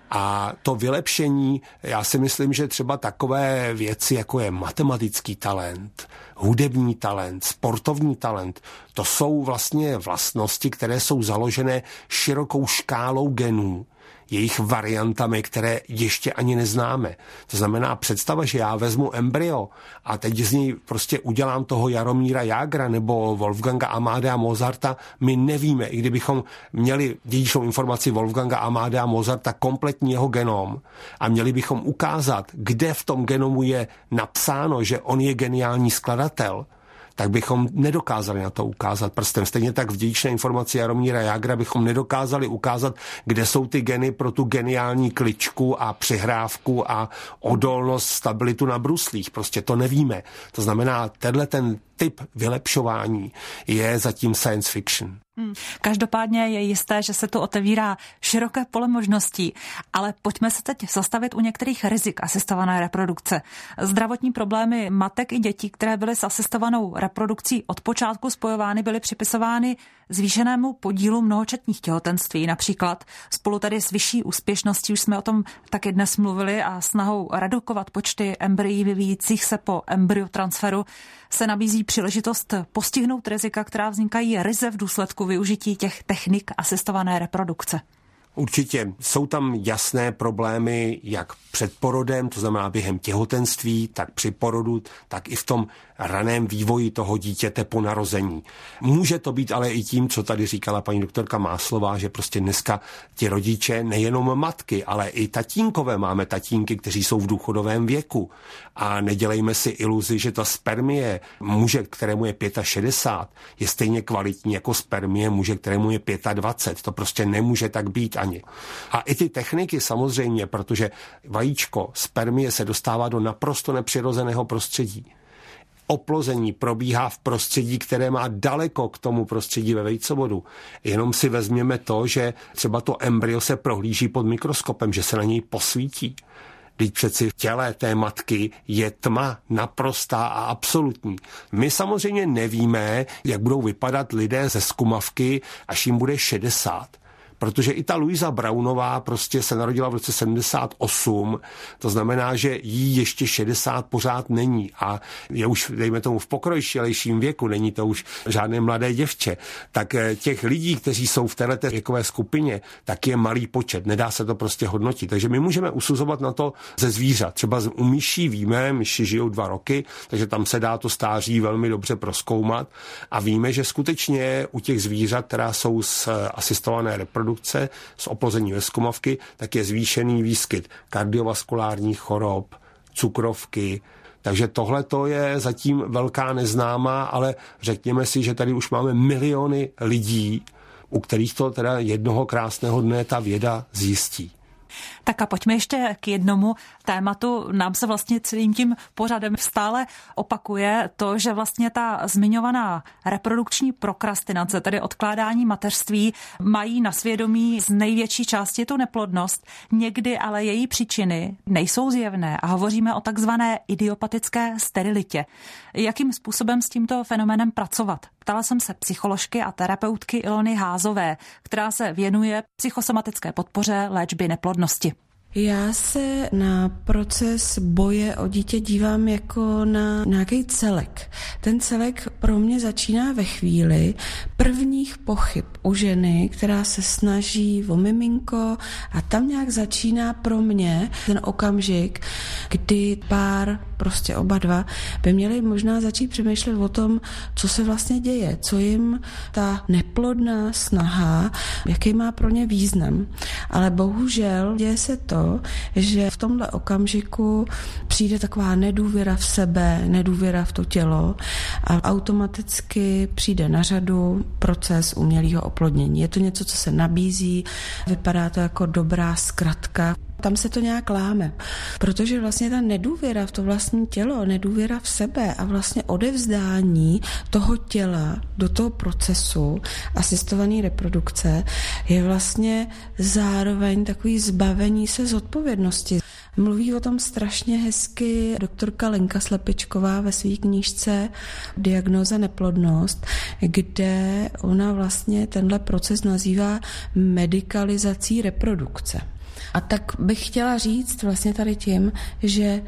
A to vylepšení, já si myslím, že třeba takové věci, jako je matematický talent, hudební talent, sportovní talent, to jsou vlastně vlastnosti, které jsou založené širokou škálou genů, jejich variantami, které ještě ani neznáme. To znamená představa, že já vezmu embryo a teď z něj prostě udělám toho Jaromíra Jágra nebo Wolfganga Amadea Mozarta, my nevíme, i kdybychom měli dědičnou informaci Wolfganga Amadea Mozarta, kompletní jeho genom a měli bychom ukázat, kde v tom genomu je napsáno, že on je geniální skladatel, tak bychom nedokázali na to ukázat prstem. Stejně tak v dědičné informaci Jaromíra Jágra bychom nedokázali ukázat, kde jsou ty geny pro tu geniální kličku a přihrávku a odolnost, stabilitu na bruslích. Prostě to nevíme. To znamená, tenhle ten typ vylepšování je zatím science fiction. Hmm. Každopádně je jisté, že se tu otevírá široké pole možností, ale pojďme se teď zastavit u některých rizik asistované reprodukce. Zdravotní problémy matek i dětí, které byly s asistovanou reprodukcí od počátku spojovány, byly připisovány zvýšenému podílu mnohočetných těhotenství. Například spolu tedy s vyšší úspěšností, už jsme o tom taky dnes mluvili, a snahou redukovat počty embryí vyvíjících se po embryotransferu se nabízí příležitost postihnout rizika, která vznikají ryze v důsledku využití těch technik asistované reprodukce. Určitě jsou tam jasné problémy jak před porodem, to znamená během těhotenství, tak při porodu, tak i v tom raném vývoji toho dítěte po narození. Může to být ale i tím, co tady říkala paní doktorka Máslová, že prostě dneska ti rodiče, nejenom matky, ale i tatínkové, máme tatínky, kteří jsou v důchodovém věku. A nedělejme si iluzi, že ta spermie muže, kterému je šedesát pět, je stejně kvalitní jako spermie muže, kterému je dvacet pět. To prostě nemůže tak být ani. A i ty techniky samozřejmě, protože vajíčko, spermie se dostává do naprosto nepřirozeného prostředí. Oplození probíhá v prostředí, které má daleko k tomu prostředí ve vejcovodu. Jenom si vezměme to, že třeba to embryo se prohlíží pod mikroskopem, že se na něj posvítí. Vždyť přeci v těle té matky je tma naprostá a absolutní. My samozřejmě nevíme, jak budou vypadat lidé ze zkumavky, až jim bude šedesát. Protože i ta Louisa Brownová prostě se narodila v roce sedmdesát osm, to znamená, že jí ještě šedesát pořád není a je už, dejme tomu, v pokročilejším věku, není to už žádné mladé děvče. Tak těch lidí, kteří jsou v této věkové skupině, tak je malý počet, nedá se to prostě hodnotit. Takže my můžeme usuzovat na to ze zvířat. Třeba u myší víme, myši žijou dva roky, takže tam se dá to stáří velmi dobře prozkoumat a víme, že skutečně u těch zvířat, která jsou z asistované reprodukce, z oplození ve zkumavky, tak je zvýšený výskyt kardiovaskulárních chorob, cukrovky. Takže tohle to je zatím velká neznámá, ale řekněme si, že tady už máme miliony lidí, u kterých to teda jednoho krásného dne ta věda zjistí. Tak a pojďme ještě k jednomu tématu. Nám se vlastně celým tím pořadem stále opakuje to, že vlastně ta zmiňovaná reprodukční prokrastinace, tedy odkládání mateřství, mají na svědomí z největší části tu neplodnost. Někdy ale její příčiny nejsou zjevné a hovoříme o takzvané idiopatické sterilitě. Jakým způsobem s tímto fenoménem pracovat? Ptala jsem se psycholožky a terapeutky Ilony Házové, která se věnuje psychosomatické podpoře léčby neplodnosti. Já se na proces boje o dítě dívám jako na nějaký celek. Ten celek pro mě začíná ve chvíli prvních pochyb u ženy, která se snaží o miminko, a tam nějak začíná pro mě ten okamžik, kdy pár, prostě oba dva, by měli možná začít přemýšlet o tom, co se vlastně děje, co jim ta neplodná snaha, jaký má pro ně význam. Ale bohužel děje se to, že v tomhle okamžiku přijde taková nedůvěra v sebe, nedůvěra v to tělo a automaticky přijde na řadu proces umělého oplodnění. Je to něco, co se nabízí, vypadá to jako dobrá zkratka. Tam se to nějak láme, protože vlastně ta nedůvěra v to vlastní tělo, nedůvěra v sebe a vlastně odevzdání toho těla do toho procesu asistované reprodukce je vlastně zároveň takový zbavení se zodpovědnosti. Mluví o tom strašně hezky doktorka Lenka Slepičková ve své knížce Diagnóza neplodnost, kde ona vlastně tenhle proces nazývá medikalizací reprodukce. A tak bych chtěla říct vlastně tady tím, že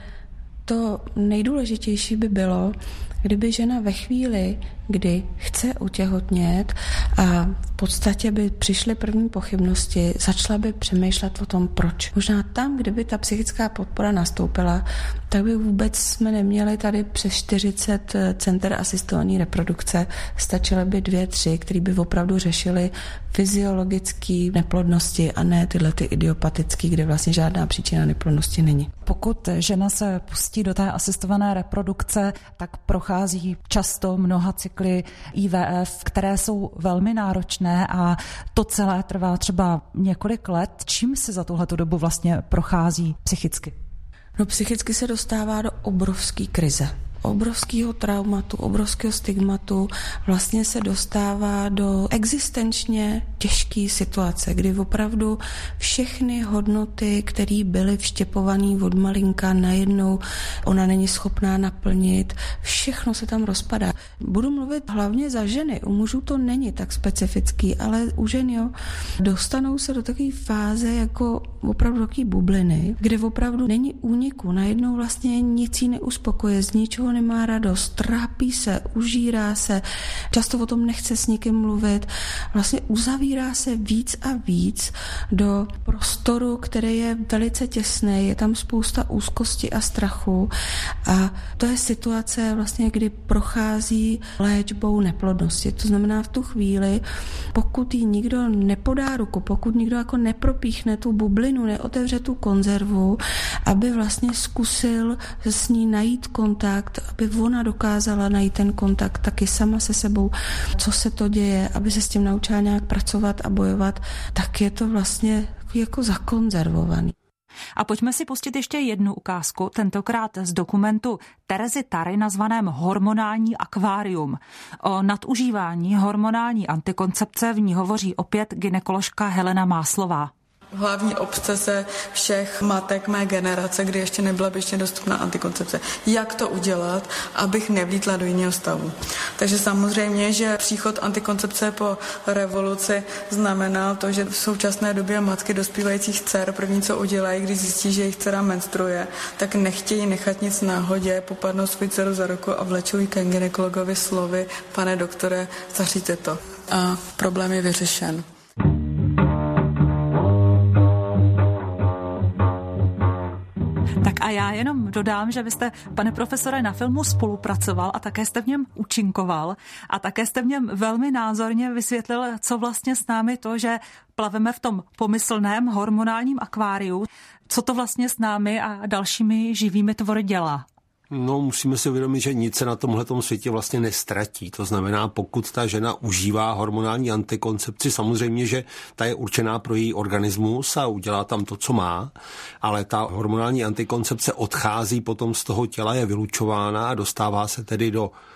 to nejdůležitější by bylo, kdyby žena ve chvíli, kdy chce otěhotnět a v podstatě by přišly první pochybnosti, začala by přemýšlet o tom, proč. Možná tam, kdyby ta psychická podpora nastoupila, tak by vůbec jsme neměli tady přes čtyřicet center asistované reprodukce. Stačily by dvě, tři, které by opravdu řešily fyziologické neplodnosti a ne tyhle ty idiopatické, kde vlastně žádná příčina neplodnosti není. Pokud žena se pustí do té asistované reprodukce, tak prochází často mnoha cykly I V F, které jsou velmi náročné a to celé trvá třeba několik let. Čím se za tuhletu dobu vlastně prochází psychicky? No, psychicky se dostává do obrovské krize. Obrovského traumatu, obrovského stigmatu, vlastně se dostává do existenčně těžké situace, kdy opravdu všechny hodnoty, které byly vštěpované od malinka, najednou ona není schopná naplnit, všechno se tam rozpadá. Budu mluvit hlavně za ženy, u mužů to není tak specifický, ale u žen jo, dostanou se do takové fáze jako opravdu takové bubliny, kde opravdu není úniku, najednou vlastně nic jí neuspokoje, z ničeho nemá radost, trápí se, užírá se, často o tom nechce s nikým mluvit, vlastně uzavírá se víc a víc do prostoru, který je velice těsný, je tam spousta úzkosti a strachu a to je situace vlastně, kdy prochází léčbou neplodnosti. To znamená v tu chvíli, pokud jí nikdo nepodá ruku, pokud nikdo jako nepropíchne tu bublinu, neotevře tu konzervu, aby vlastně zkusil s ní najít kontakt, aby ona dokázala najít ten kontakt taky sama se sebou, co se to děje, aby se s tím naučila nějak pracovat a bojovat, tak je to vlastně jako zakonzervovaný. A pojďme si pustit ještě jednu ukázku, tentokrát z dokumentu Terezy Tary nazvaném Hormonální akvárium. O nadužívání hormonální antikoncepce v ní hovoří opět gynekoložka Helena Máslová. Hlavní obsese všech matek mé generace, kdy ještě nebyla běžně dostupná antikoncepce. Jak to udělat, abych nevlítla do jiného stavu. Takže samozřejmě, že příchod antikoncepce po revoluci znamenal to, že v současné době matky dospívajících dcer první, co udělají, když zjistí, že jejich dcera menstruuje, tak nechtějí nechat nic náhodě, popadnou svou dceru za ruku a vlečou ji ke gynekologovi slovy: pane doktore, zaříte to. A problém je vyřešen. Tak a já jenom dodám, že vy jste, pane profesore, na filmu spolupracoval a také jste v něm účinkoval a také jste v něm velmi názorně vysvětlil, co vlastně s námi to, že plaveme v tom pomyslném hormonálním akváriu, co to vlastně s námi a dalšími živými tvory dělá. No, musíme si uvědomit, že nic se na tomhletom světě vlastně nestratí. To znamená, pokud ta žena užívá hormonální antikoncepci, samozřejmě, že ta je určená pro její organismus a udělá tam to, co má, ale ta hormonální antikoncepce odchází potom z toho těla, je vylučována a dostává se tedy do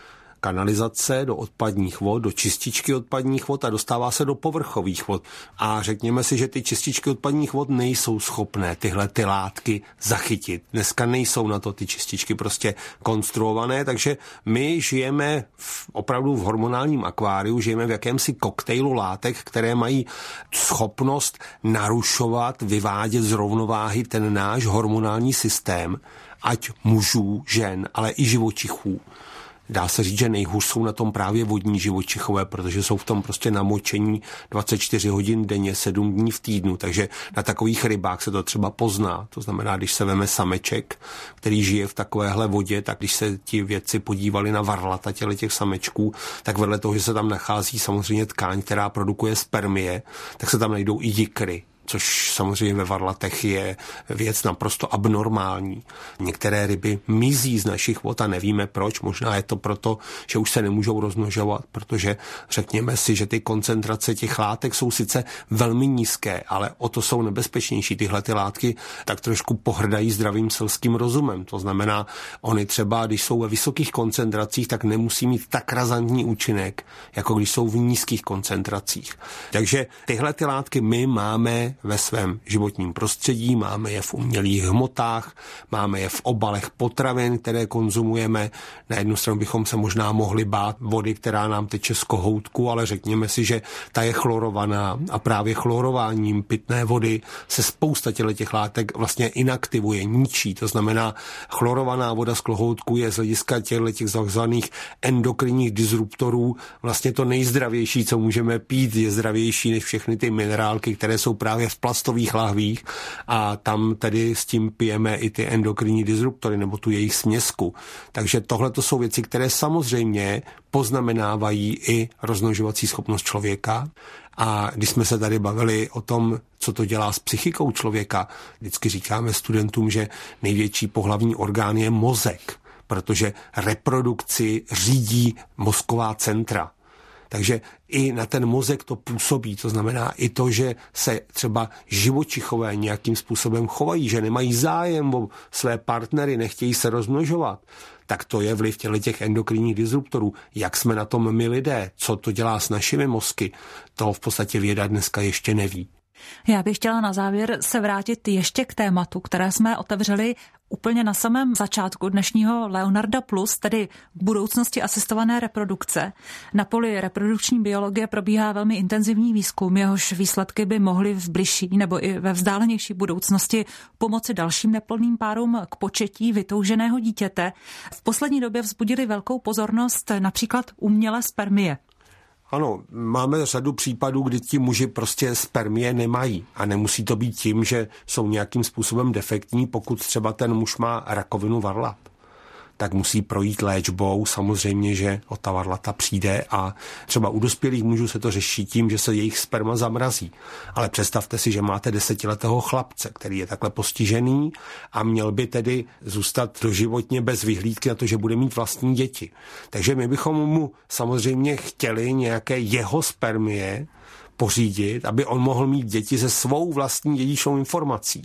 kanalizace, do odpadních vod, do čističky odpadních vod a dostává se do povrchových vod. A řekněme si, že ty čističky odpadních vod nejsou schopné tyhle ty látky zachytit. Dneska nejsou na to ty čističky prostě konstruované, takže my žijeme v, opravdu v hormonálním akváriu, žijeme v jakémsi koktejlu látek, které mají schopnost narušovat, vyvádět z rovnováhy ten náš hormonální systém, ať mužů, žen, ale i živočichů. Dá se říct, že nejhůř jsou na tom právě vodní živočichové, protože jsou v tom prostě namočení dvacet čtyři hodin denně, sedm dní v týdnu, takže na takových rybách se to třeba pozná. To znamená, když se veme sameček, který žije v takovéhle vodě, tak když se ti vědci podívali na varlata těch samečků, tak vedle toho, že se tam nachází samozřejmě tkáň, která produkuje spermie, tak se tam najdou i jikry, což samozřejmě ve varlatech je věc naprosto abnormální. Některé ryby mizí z našich vod a nevíme proč. Možná je to proto, že už se nemůžou rozmnožovat, protože řekněme si, že ty koncentrace těch látek jsou sice velmi nízké, ale o to jsou nebezpečnější. Tyhle ty látky tak trošku pohrdají zdravým selským rozumem. To znamená, oni třeba, když jsou ve vysokých koncentracích, tak nemusí mít tak razantní účinek, jako když jsou v nízkých koncentracích. Takže tyhle ty látky my máme ve svém životním prostředí, máme je v umělých hmotách, máme je v obalech potravin, které konzumujeme. Na jednu stranu bychom se možná mohli bát vody, která nám teče z kohoutku, ale řekněme si, že ta je chlorovaná a právě chlorováním pitné vody se spousta těch látek vlastně inaktivuje, ničí. To znamená, chlorovaná voda z kohoutku je z hlediska těch takzvaných endokrinních disruptorů vlastně to nejzdravější, co můžeme pít, je zdravější než všechny ty minerálky, které jsou právě v plastových lahvích a tam tedy s tím pijeme i ty endokrinní disruptory nebo tu jejich směsku. Takže tohle to jsou věci, které samozřejmě poznamenávají i rozmnožovací schopnost člověka. A když jsme se tady bavili o tom, co to dělá s psychikou člověka, vždycky říkáme studentům, že největší pohlavní orgán je mozek, protože reprodukci řídí mozková centra. Takže i na ten mozek to působí, to znamená i to, že se třeba živočichové nějakým způsobem chovají, že nemají zájem o své partnery, nechtějí se rozmnožovat, tak to je vliv těch endokrinních disruptorů. Jak jsme na tom my lidé, co to dělá s našimi mozky, to v podstatě věda dneska ještě neví. Já bych chtěla na závěr se vrátit ještě k tématu, které jsme otevřeli úplně na samém začátku dnešního Leonarda Plus, tedy k budoucnosti asistované reprodukce. Na poli reprodukční biologie probíhá velmi intenzivní výzkum, jehož výsledky by mohly v bližší nebo i ve vzdálenější budoucnosti pomoci dalším neplodným párům k početí vytouženého dítěte. V poslední době vzbudili velkou pozornost například umělé spermie. Ano, máme řadu případů, kdy ti muži prostě spermie nemají a nemusí to být tím, že jsou nějakým způsobem defektní, pokud třeba ten muž má rakovinu varlat. Tak musí projít léčbou, samozřejmě, že o ta varlata přijde a třeba u dospělých mužů se to řeší tím, že se jejich sperma zamrazí. Ale představte si, že máte desetiletého chlapce, který je takhle postižený a měl by tedy zůstat doživotně bez vyhlídky na to, že bude mít vlastní děti. Takže my bychom mu samozřejmě chtěli nějaké jeho spermie pořídit, aby on mohl mít děti se svou vlastní dědičnou informací.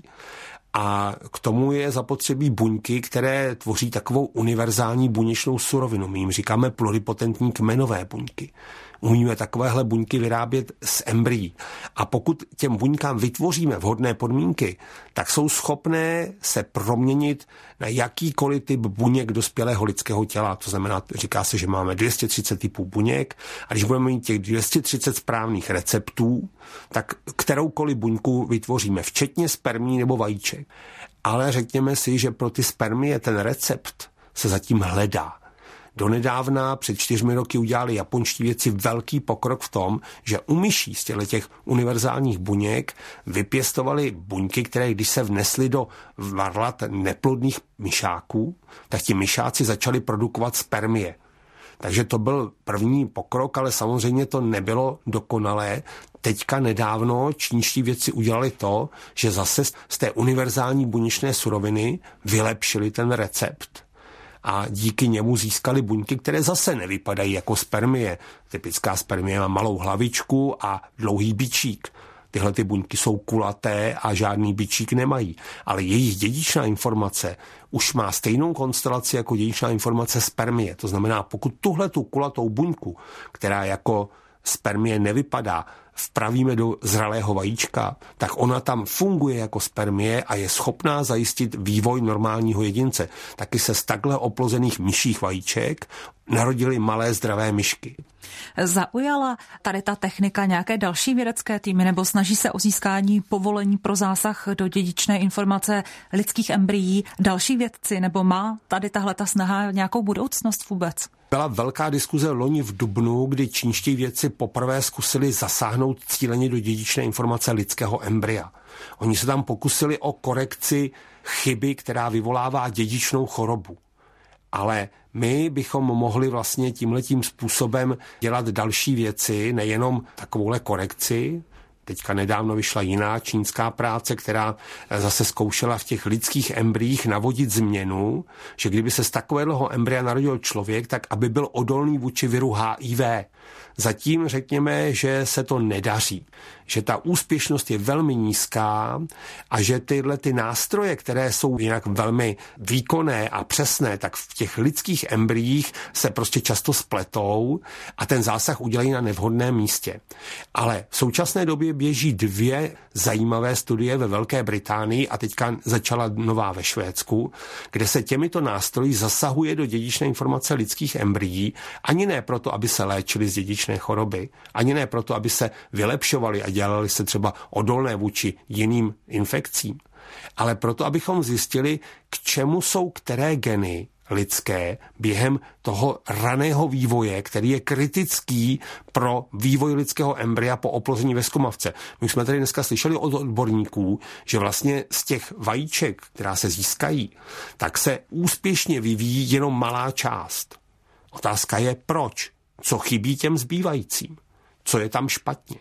A k tomu je zapotřebí buňky, které tvoří takovou univerzální buněčnou surovinu. My jim říkáme pluripotentní kmenové buňky. Umíme takovéhle buňky vyrábět z embryí. A pokud těm buňkám vytvoříme vhodné podmínky, tak jsou schopné se proměnit na jakýkoliv typ buněk dospělého lidského těla. To znamená, říká se, že máme dvě stě třicet typů buněk a když budeme mít těch dvě stě třicet správných receptů, tak kteroukoliv buňku vytvoříme, včetně spermí nebo vajíček. Ale řekněme si, že pro ty spermie ten recept se zatím hledá. Donedávna před čtyřmi roky udělali japonští vědci velký pokrok v tom, že u myší z těch univerzálních buněk vypěstovali buňky, které když se vnesly do varlat neplodných myšáků, tak ti myšáci začali produkovat spermie. Takže to byl první pokrok, ale samozřejmě to nebylo dokonalé. Teďka nedávno čínští vědci udělali to, že zase z té univerzální buněčné suroviny vylepšili ten recept. A díky němu získali buňky, které zase nevypadají jako spermie. Typická spermie má malou hlavičku a dlouhý bičík. Tyhle ty buňky jsou kulaté a žádný bičík nemají. Ale jejich dědičná informace už má stejnou konstelaci jako dědičná informace spermie. To znamená, pokud tuhle tu kulatou buňku, která jako spermie nevypadá, vpravíme do zralého vajíčka, tak ona tam funguje jako spermie a je schopná zajistit vývoj normálního jedince. Taky se z takhle oplozených myších vajíček narodily malé zdravé myšky. Zaujala tady ta technika nějaké další vědecké týmy nebo snaží se o získání povolení pro zásah do dědičné informace lidských embryí další vědci, nebo má tady tahle ta snaha nějakou budoucnost vůbec? Byla velká diskuze loni v dubnu, kdy čínští vědci poprvé zkusili zasáhnout cíleně do dědičné informace lidského embrya. Oni se tam pokusili o korekci chyby, která vyvolává dědičnou chorobu. Ale my bychom mohli vlastně tímhletím způsobem dělat další věci, nejenom takovouhle korekci. Teďka nedávno vyšla jiná čínská práce, která zase zkoušela v těch lidských embryích navodit změnu, že kdyby se z takového embrya narodil člověk, tak aby byl odolný vůči viru H I V. Zatím řekněme, že se to nedaří, že ta úspěšnost je velmi nízká a že tyhle ty nástroje, které jsou jinak velmi výkonné a přesné, tak v těch lidských embryích se prostě často spletou a ten zásah udělají na nevhodném místě. Ale v současné době běží dvě zajímavé studie ve Velké Británii a teďka začala nová ve Švédsku, kde se těmito nástroji zasahuje do dědičné informace lidských embryí, ani ne proto, aby se léčili z dědičné choroby, ani ne proto, aby se vylepšovali a dělali se třeba odolné vůči jiným infekcím, ale proto, abychom zjistili, k čemu jsou které geny lidské během toho raného vývoje, který je kritický pro vývoj lidského embrya po oplození ve zkumavce. My jsme tady dneska slyšeli od odborníků, že vlastně z těch vajíček, která se získají, tak se úspěšně vyvíjí jenom malá část. Otázka je proč? Co chybí těm zbývajícím? Co je tam špatně?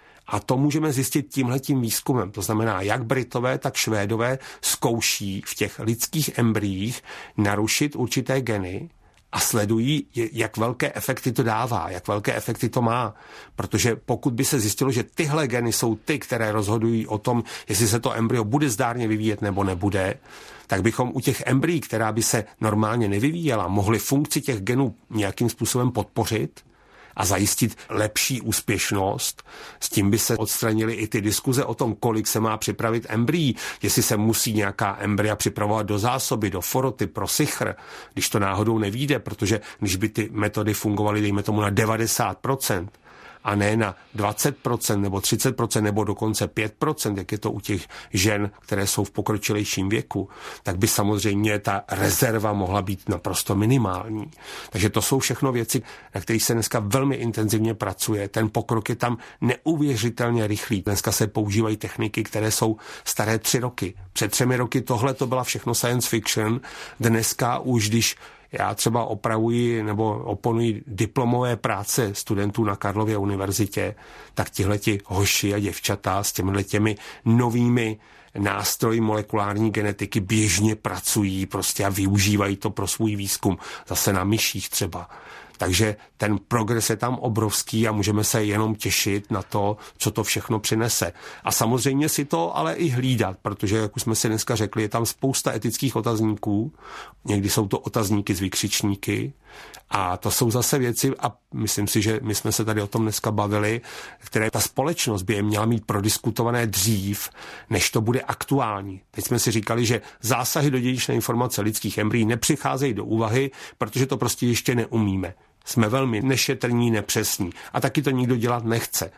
A to můžeme zjistit tímhletím výzkumem. To znamená, jak Britové, tak Švédové zkouší v těch lidských embryích narušit určité geny a sledují, jak velké efekty to dává, jak velké efekty to má. Protože pokud by se zjistilo, že tyhle geny jsou ty, které rozhodují o tom, jestli se to embryo bude zdárně vyvíjet nebo nebude, tak bychom u těch embryí, která by se normálně nevyvíjela, mohli funkci těch genů nějakým způsobem podpořit a zajistit lepší úspěšnost. S tím by se odstranily i ty diskuze o tom, kolik se má připravit embryí, jestli se musí nějaká embrya připravovat do zásoby, do foroty, pro sichr, když to náhodou nevyjde, protože když by ty metody fungovaly, dejme tomu na devadesát procent, a ne na dvacet procent nebo třicet procent nebo dokonce pět procent, jak je to u těch žen, které jsou v pokročilejším věku, tak by samozřejmě ta rezerva mohla být naprosto minimální. Takže to jsou všechno věci, na kterých se dneska velmi intenzivně pracuje. Ten pokrok je tam neuvěřitelně rychlý. Dneska se používají techniky, které jsou staré tři roky. Před třemi roky tohle to byla všechno science fiction. Dneska už, když já třeba opravuji nebo oponuji diplomové práce studentů na Karlově univerzitě, tak tihleti hoši a děvčata s těmi novými nástroji molekulární genetiky běžně pracují prostě a využívají to pro svůj výzkum. Zase na myších třeba. Takže ten progres je tam obrovský a můžeme se jenom těšit na to, co to všechno přinese. A samozřejmě si to ale i hlídat, protože, jak už jsme si dneska řekli, je tam spousta etických otazníků. Někdy jsou to otazníky z vykřičníky a to jsou zase věci, a myslím si, že my jsme se tady o tom dneska bavili, které ta společnost by je měla mít prodiskutované dřív, než to bude aktuální. Teď jsme si říkali, že zásahy do dědičné informace lidských embryí nepřicházejí do úvahy, protože to prostě ještě neumíme. Jsme velmi nešetrní, nepřesní a taky to nikdo dělat nechce.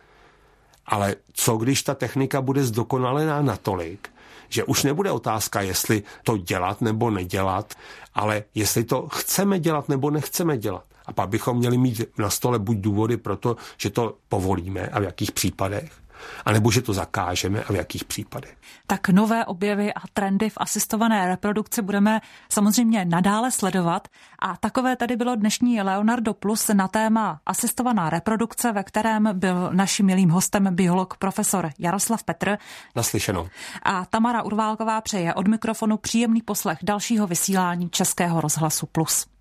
Ale co když ta technika bude zdokonalená natolik, že už nebude otázka, jestli to dělat nebo nedělat, ale jestli to chceme dělat nebo nechceme dělat. A pak bychom měli mít na stole buď důvody pro to, že to povolíme a v jakých případech, anebo že to zakážeme a v jakých případech. Tak nové objevy a trendy v asistované reprodukci budeme samozřejmě nadále sledovat a takové tady bylo dnešní Leonardo Plus na téma asistovaná reprodukce, ve kterém byl naším milým hostem biolog profesor Jaroslav Petr. Naslyšenou. A Tamara Urválková přeje od mikrofonu příjemný poslech dalšího vysílání Českého rozhlasu Plus.